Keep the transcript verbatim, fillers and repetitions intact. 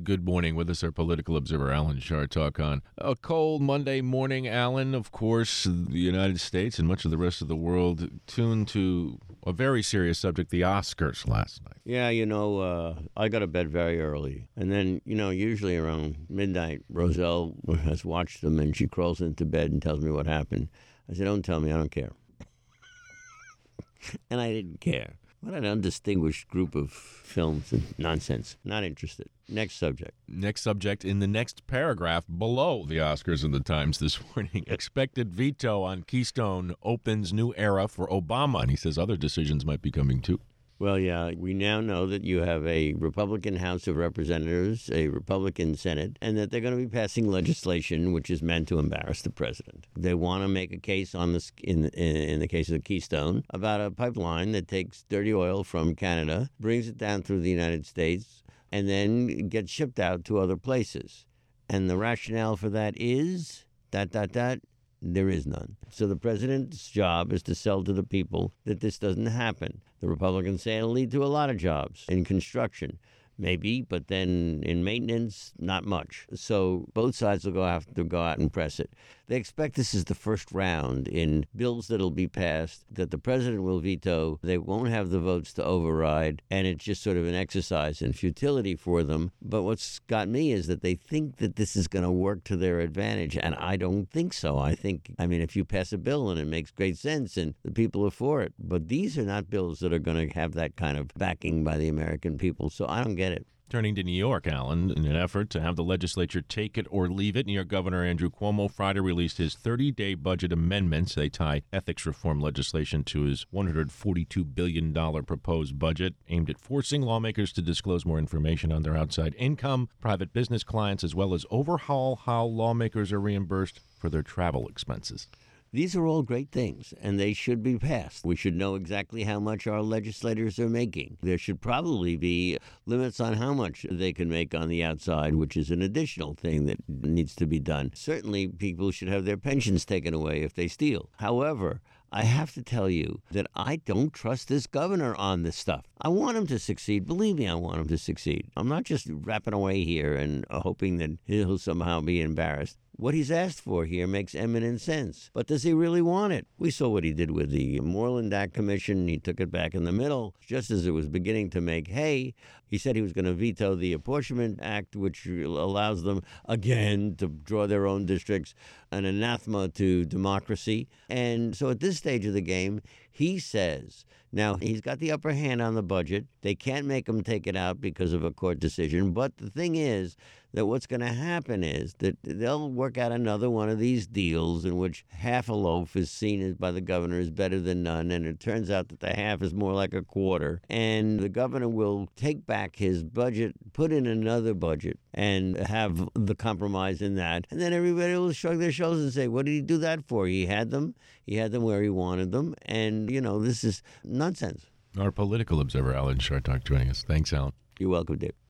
Good morning. With us, our political observer, Alan Chartock, on a cold Monday morning. Alan, of course, the United States and much of the rest of the world tuned to a very serious subject, the Oscars last night. Yeah, you know, uh, I got to bed very early. And then, you know, usually around midnight, Roselle has watched them and she crawls into bed and tells me what happened. I said, don't tell me, I don't care. And I didn't care. What an undistinguished group of films and nonsense. Not interested. Next subject. Next subject in the next paragraph below the Oscars in the Times this morning. Expected veto on Keystone opens new era for Obama. And he says other decisions might be coming too. Well, yeah, we now know that you have a Republican House of Representatives, a Republican Senate, and that they're going to be passing legislation which is meant to embarrass the president. They want to make a case on this in, in in the case of Keystone about a pipeline that takes dirty oil from Canada, brings it down through the United States, and then gets shipped out to other places. And the rationale for that is dot dot dot. There is none. So the president's job is to sell to the people that this doesn't happen. The Republicans say it'll lead to a lot of jobs in construction. Maybe, but then in maintenance, not much. So both sides will go have to go out and press it. They expect this is the first round in bills that'll be passed that the president will veto. They won't have the votes to override, and it's just sort of an exercise in futility for them. But what's got me is that they think that this is going to work to their advantage, and I don't think so. I think, I mean, if you pass a bill and it makes great sense and the people are for it, but these are not bills that are going to have that kind of backing by the American people, so I don't get it. Turning to New York, Alan, in an effort to have the legislature take it or leave it, New York Governor Andrew Cuomo Friday released his thirty-day budget amendments. They tie ethics reform legislation to his one hundred forty-two billion dollars proposed budget, aimed at forcing lawmakers to disclose more information on their outside income, private business clients, as well as overhaul how lawmakers are reimbursed for their travel expenses. These are all great things, and they should be passed. We should know exactly how much our legislators are making. There should probably be limits on how much they can make on the outside, which is an additional thing that needs to be done. Certainly, people should have their pensions taken away if they steal. However, I have to tell you that I don't trust this governor on this stuff. I want him to succeed. Believe me, I want him to succeed. I'm not just rapping away here and hoping that he'll somehow be embarrassed. What he's asked for here makes eminent sense. But does he really want it? We saw what he did with the Moreland Act Commission. He took it back in the middle, just as it was beginning to make hay. He said he was going to veto the Apportionment Act, which allows them, again, to draw their own districts, an anathema to democracy. And so at this stage of the game, he says, now he's got the upper hand on the budget. They can't make him take it out because of a court decision. But the thing is that what's going to happen is that they'll work out another one of these deals in which half a loaf is seen as by the governor as better than none. And it turns out that the half is more like a quarter. And the governor will take back his budget, put in another budget, and have the compromise in that. And then everybody will shrug their shoulders and say, what did he do that for? He had them. He had them where he wanted them. And, you know, this is nonsense. Our political observer, Alan Chartock, joining us. Thanks, Alan. You're welcome, Dave.